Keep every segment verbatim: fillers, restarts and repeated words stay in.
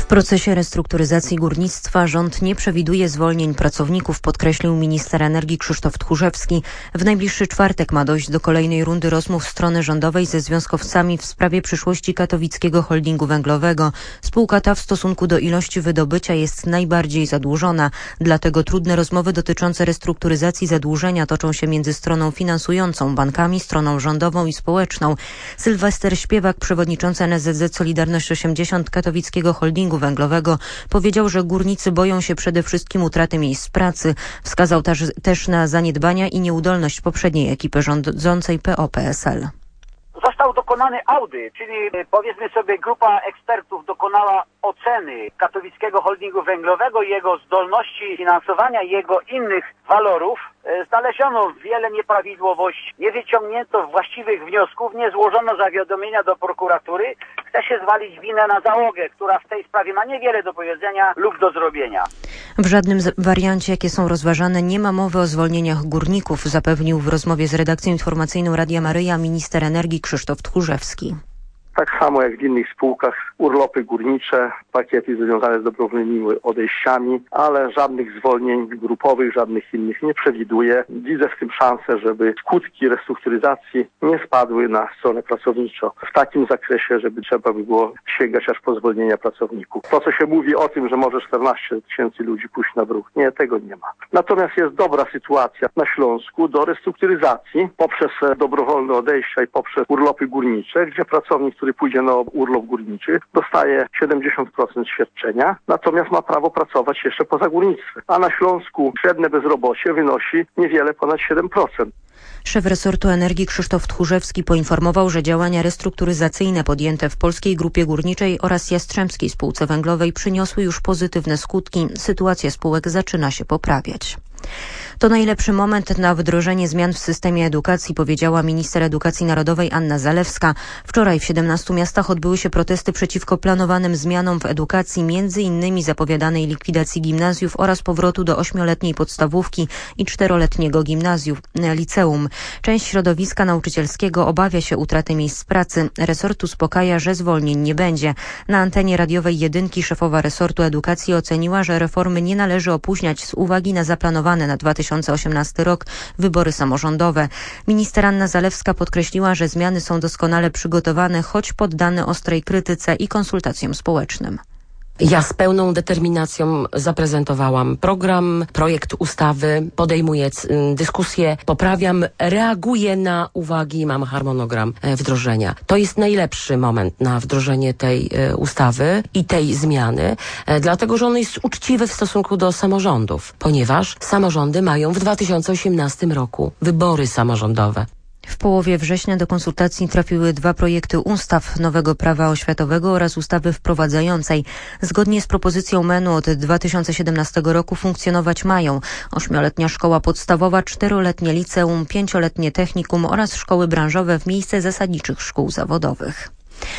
W procesie restrukturyzacji górnictwa rząd nie przewiduje zwolnień pracowników, podkreślił minister energii Krzysztof Tchórzewski. W najbliższy czwartek ma dojść do kolejnej rundy rozmów strony rządowej ze związkowcami w sprawie przyszłości katowickiego holdingu węglowego. Spółka ta w stosunku do ilości wydobycia jest najbardziej zadłużona, dlatego trudne rozmowy dotyczące restrukturyzacji zadłużenia toczą się między stroną finansującą, bankami, stroną rządową i społeczną. Sylwester Śpiewak, przewodniczący N S Z Z Solidarność osiemdziesiąt katowickiego holdingu węglowego, powiedział, że górnicy boją się przede wszystkim utraty miejsc pracy. Wskazał też, też na zaniedbania i nieudolność poprzedniej ekipy rządzącej P O P S L. Został dokonany audyt, czyli powiedzmy sobie grupa ekspertów dokonała oceny katowickiego holdingu węglowego i jego zdolności finansowania i jego innych walorów. Znaleziono wiele nieprawidłowości, nie wyciągnięto właściwych wniosków, nie złożono zawiadomienia do prokuratury. Chce się zwalić winę na załogę, która w tej sprawie ma niewiele do powiedzenia lub do zrobienia. W żadnym wariancie, jakie są rozważane, nie ma mowy o zwolnieniach górników, zapewnił w rozmowie z redakcją informacyjną Radia Maryja minister energii Krzysztof Tchórzewski. Tak samo jak w innych spółkach, urlopy górnicze, pakiety związane z dobrowolnymi odejściami, ale żadnych zwolnień grupowych, żadnych innych nie przewiduje. Widzę w tym szansę, żeby skutki restrukturyzacji nie spadły na stronę pracowniczą w takim zakresie, żeby trzeba by było sięgać aż po zwolnienia pracowników. To, co się mówi o tym, że może czternaście tysięcy ludzi pójść na bruk, nie, tego nie ma. Natomiast jest dobra sytuacja na Śląsku do restrukturyzacji poprzez dobrowolne odejścia i poprzez urlopy górnicze, gdzie pracownik, który pójdzie na urlop górniczy, dostaje siedemdziesiąt procent świadczenia, natomiast ma prawo pracować jeszcze poza górnictwem. A na Śląsku średnie bezrobocie wynosi niewiele ponad siedem procent. Szef resortu energii Krzysztof Tchórzewski poinformował, że działania restrukturyzacyjne podjęte w Polskiej Grupie Górniczej oraz Jastrzębskiej Spółce Węglowej przyniosły już pozytywne skutki. Sytuacja spółek zaczyna się poprawiać. To najlepszy moment na wdrożenie zmian w systemie edukacji, powiedziała minister edukacji narodowej Anna Zalewska. Wczoraj w siedemnastu miastach odbyły się protesty przeciwko planowanym zmianom w edukacji, między innymi zapowiadanej likwidacji gimnazjów oraz powrotu do ośmioletniej podstawówki i czteroletniego gimnazjum, liceum. Część środowiska nauczycielskiego obawia się utraty miejsc pracy. Resort uspokaja, że zwolnień nie będzie. Na antenie radiowej Jedynki szefowa resortu edukacji oceniła, że reformy nie należy opóźniać z uwagi na zaplanowane na dwa tysiące osiemnasty rok wybory samorządowe. Minister Anna Zalewska podkreśliła, że zmiany są doskonale przygotowane, choć poddane ostrej krytyce i konsultacjom społecznym. Ja z pełną determinacją zaprezentowałam program, projekt ustawy, podejmuję dyskusję, poprawiam, reaguję na uwagi, mam harmonogram wdrożenia. To jest najlepszy moment na wdrożenie tej ustawy i tej zmiany, dlatego że on jest uczciwy w stosunku do samorządów, ponieważ samorządy mają w dwa tysiące osiemnastym roku wybory samorządowe. W połowie września do konsultacji trafiły dwa projekty ustaw: nowego prawa oświatowego oraz ustawy wprowadzającej. Zgodnie z propozycją M E N-u od dwa tysiące siedemnastego roku funkcjonować mają ośmioletnia szkoła podstawowa, czteroletnie liceum, pięcioletnie technikum oraz szkoły branżowe w miejsce zasadniczych szkół zawodowych.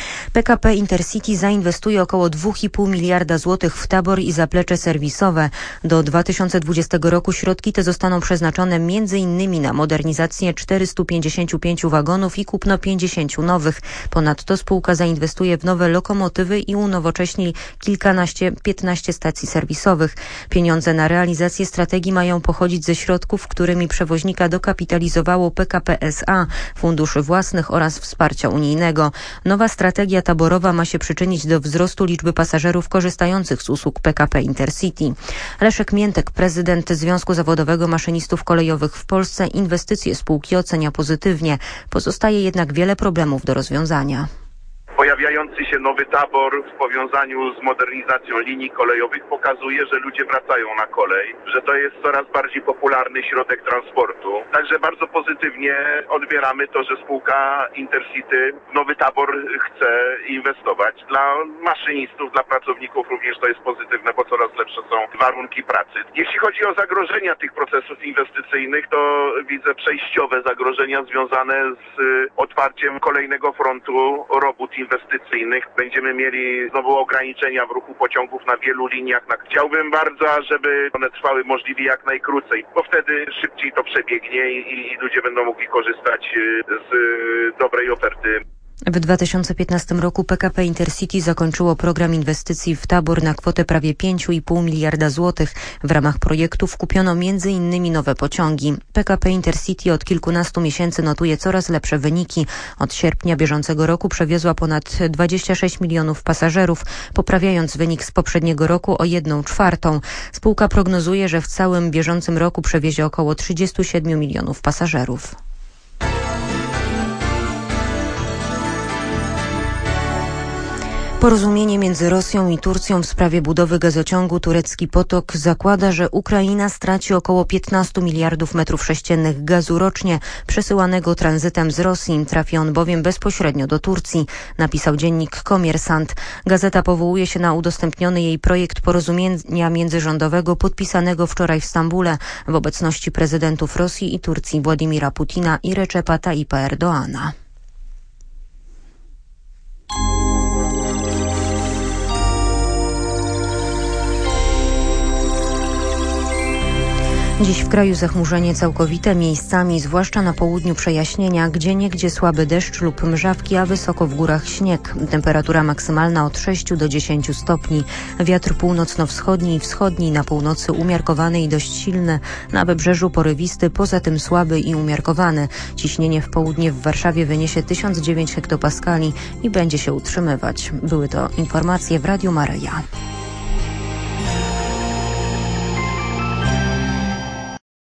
P K P Intercity zainwestuje około dwa i pół miliarda złotych w tabor i zaplecze serwisowe. Do dwa tysiące dwudziestego roku środki te zostaną przeznaczone między innymi na modernizację czterystu pięćdziesięciu pięciu wagonów i kupno pięćdziesięciu nowych. Ponadto spółka zainwestuje w nowe lokomotywy i unowocześni kilkanaście, piętnaście stacji serwisowych. Pieniądze na realizację strategii mają pochodzić ze środków, którymi przewoźnika dokapitalizowało P K P S A, funduszy własnych oraz wsparcia unijnego. Nowa strategia taborowa ma się przyczynić do wzrostu liczby pasażerów korzystających z usług P K P Intercity. Leszek Miętek, prezydent Związku Zawodowego Maszynistów Kolejowych w Polsce, inwestycje spółki ocenia pozytywnie. Pozostaje jednak wiele problemów do rozwiązania. Pojawiający się nowy tabor w powiązaniu z modernizacją linii kolejowych pokazuje, że ludzie wracają na kolej, że to jest coraz bardziej popularny środek transportu. Także bardzo pozytywnie odbieramy to, że spółka Intercity w nowy tabor chce inwestować. Dla maszynistów, dla pracowników również to jest pozytywne, bo coraz lepsze są warunki pracy. Jeśli chodzi o zagrożenia tych procesów inwestycyjnych, to widzę przejściowe zagrożenia związane z otwarciem kolejnego frontu robót inwestycyjnych. inwestycyjnych. Będziemy mieli znowu ograniczenia w ruchu pociągów na wielu liniach. Chciałbym bardzo, żeby one trwały możliwie jak najkrócej, bo wtedy szybciej to przebiegnie i, i ludzie będą mogli korzystać z dobrej oferty. W dwa tysiące piętnastym roku P K P Intercity zakończyło program inwestycji w Tabor na kwotę prawie pięć i pół miliarda złotych. W ramach projektów kupiono między innymi nowe pociągi. P K P Intercity od kilkunastu miesięcy notuje coraz lepsze wyniki. Od sierpnia bieżącego roku przewiozła ponad dwadzieścia sześć milionów pasażerów, poprawiając wynik z poprzedniego roku o jedną czwartą. Spółka prognozuje, że w całym bieżącym roku przewiezie około trzydziestu siedmiu milionów pasażerów. Porozumienie między Rosją i Turcją w sprawie budowy gazociągu Turecki Potok zakłada, że Ukraina straci około piętnaście miliardów metrów sześciennych gazu rocznie przesyłanego tranzytem z Rosji. Trafi on bowiem bezpośrednio do Turcji, napisał dziennik Komiersant. Gazeta powołuje się na udostępniony jej projekt porozumienia międzyrządowego podpisanego wczoraj w Stambule w obecności prezydentów Rosji i Turcji Władimira Putina i Recepa Tayyipa Erdoğana. Dziś w kraju zachmurzenie całkowite, miejscami, zwłaszcza na południu przejaśnienia, gdzieniegdzie słaby deszcz lub mrzawki, a wysoko w górach śnieg. Temperatura maksymalna od sześciu do dziesięciu stopni. Wiatr północno-wschodni i wschodni, na północy umiarkowany i dość silny, na wybrzeżu porywisty, poza tym słaby i umiarkowany. Ciśnienie w południe w Warszawie wyniesie tysiąc dziewięć hektopaskali i będzie się utrzymywać. Były to informacje w Radiu Maryja.